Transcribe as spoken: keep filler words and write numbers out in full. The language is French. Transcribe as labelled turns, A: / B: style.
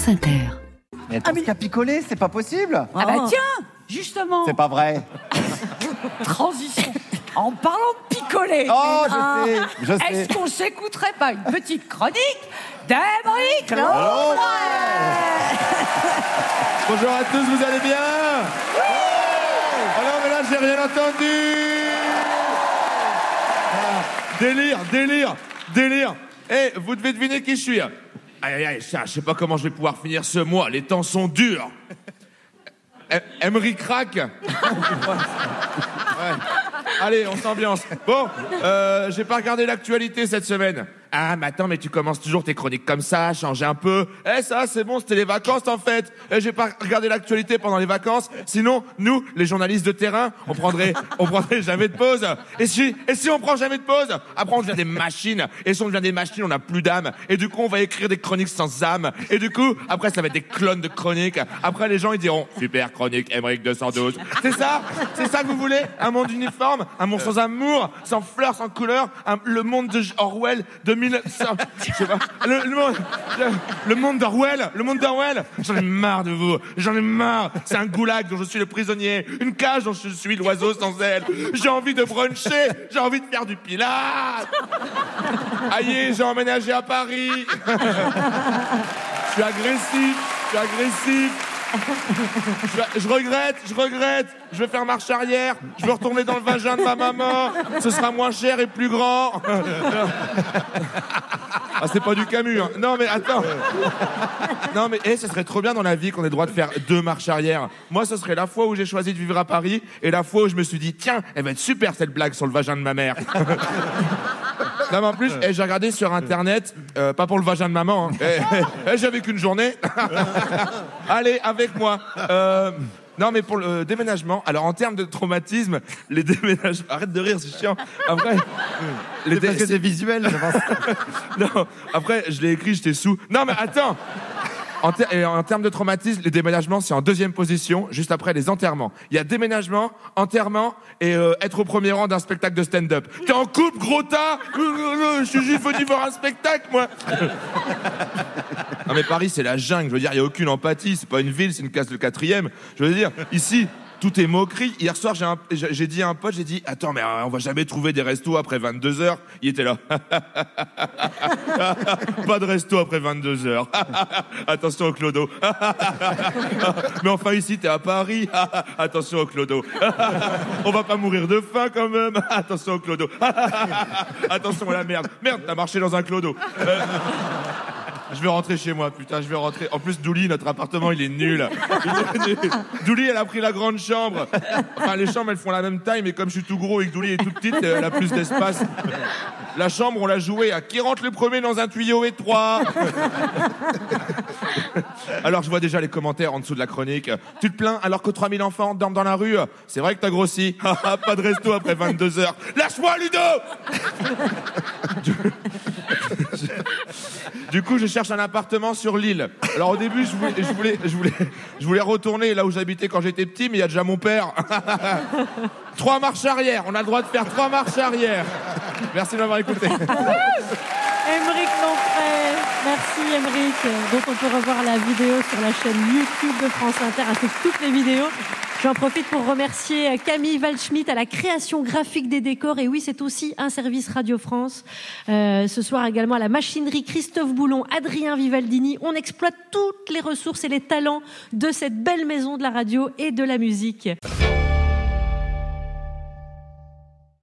A: France Inter.
B: Mais attends, ah, mais... qu'à picoler, c'est pas possible.
C: Ah bah tiens, justement.
B: C'est pas vrai.
C: Transition. En parlant de picoler.
B: Oh, je ah, sais, je sais.
C: Est-ce qu'on s'écouterait pas une petite chronique d'Aymeric Lambret?
D: Bonjour à tous, vous allez bien? Oh non, mais là, j'ai rien entendu. Ah, délire, délire, délire. Eh, hey, vous devez deviner qui je suis. Aïe, aïe, aïe, je sais pas comment je vais pouvoir finir ce mois. Les temps sont durs. Aymeric craque. Ouais. Allez, on s'ambiance. Bon, euh, j'ai pas regardé l'actualité cette semaine. Ah, mais attends, mais tu commences toujours tes chroniques comme ça, changer un peu. Eh, ça, c'est bon, c'était les vacances, en fait. Eh, j'ai pas regardé l'actualité pendant les vacances. Sinon, nous, les journalistes de terrain, on prendrait, on prendrait jamais de pause. Et si, et si on prend jamais de pause, après, on devient des machines. Et si on devient des machines, on n'a plus d'âme. Et du coup, on va écrire des chroniques sans âme. Et du coup, après, ça va être des clones de chroniques. Après, les gens, ils diront, super chronique, Aymeric deux cent douze. C'est ça? C'est ça que vous voulez? Un monde uniforme? Un monde sans amour? Sans fleurs, sans couleurs? Un, le monde de Orwell de mille cent... Je sais pas. Le, le monde, le, le monde d'Orwell, le monde d'Orwell. J'en ai marre de vous. J'en ai marre. C'est un goulag dont je suis le prisonnier. Une cage dont je suis l'oiseau sans aile. J'ai envie de bruncher. J'ai envie de faire du pilates. Aïe, j'ai emménagé à Paris. Je suis agressif. Je suis agressif. Je, je regrette, je regrette. Je vais faire marche arrière. Je veux retourner dans le vagin de ma maman. Ce sera moins cher et plus grand. Ah, c'est pas du Camus, hein. Non, mais attends. Non, mais eh, ce serait trop bien dans la vie qu'on ait le droit de faire deux marches arrière. Moi, ce serait la fois où j'ai choisi de vivre à Paris et la fois où je me suis dit, tiens, elle va être super cette blague sur le vagin de ma mère. Non, mais en plus, eh, j'ai regardé sur Internet, euh, pas pour le vagin de maman, hein. Eh, eh, eh, j'avais qu'une journée. Allez, avec moi. Euh, non, mais pour le déménagement, alors en termes de traumatisme, les déménagements... Arrête de rire, c'est chiant. Après...
B: Les c'est dé... parce que c'est visuel, je pense.
D: Non, après, je l'ai écrit, j'étais sous. Non, mais attends. En, ter- et en termes de traumatisme, les déménagements, c'est en deuxième position, juste après les enterrements. Il y a déménagement, enterrement et euh, être au premier rang d'un spectacle de stand-up. T'es en couple, gros tas. Je suis juste venu voir un spectacle, moi. Non, mais Paris, c'est la jungle. Je veux dire, il n'y a aucune empathie. C'est pas une ville, c'est une case de quatrième. Je veux dire, ici... Tout est moquerie. Hier soir, j'ai, un, j'ai dit à un pote, j'ai dit, attends, mais on va jamais trouver des restos après vingt-deux heures. Il était là. Pas de resto après vingt-deux heures. Attention au clodo. Mais enfin, ici, t'es à Paris. Attention au clodo. On va pas mourir de faim quand même. Attention au clodo. Attention à la merde. Merde, t'as marché dans un clodo. Euh... Je vais rentrer chez moi, putain, je vais rentrer. En plus, Douli, notre appartement, il est nul. Il est nul. Douli, elle a pris la grande chambre. Enfin, les chambres, elles font la même taille, mais comme je suis tout gros et que Douli est tout petite, elle a plus d'espace. La chambre, on l'a jouée à qui rentre le premier dans un tuyau étroit. Alors, je vois déjà les commentaires en dessous de la chronique. Tu te plains alors que trois mille enfants dorment dans la rue? C'est vrai que t'as grossi. Pas de resto après vingt-deux heures. Lâche-moi, Ludo. Du coup, je cherche un appartement sur l'île. Alors au début, je voulais, je voulais, je voulais, je voulais retourner là où j'habitais quand j'étais petit, mais il y a déjà mon père. Trois marches arrière. On a le droit de faire trois marches arrière. Merci de m'avoir écouté.
E: Aymeric Lambret, merci Aymeric. Donc on peut revoir la vidéo sur la chaîne YouTube de France Inter avec toutes les vidéos. J'en profite pour remercier Camille Waldschmidt à la création graphique des décors. Et oui, c'est aussi un service Radio France. Euh, ce soir également à la machinerie Christophe Boulon, Adrien Vivaldini. On exploite toutes les ressources et les talents de cette belle maison de la radio et de la musique.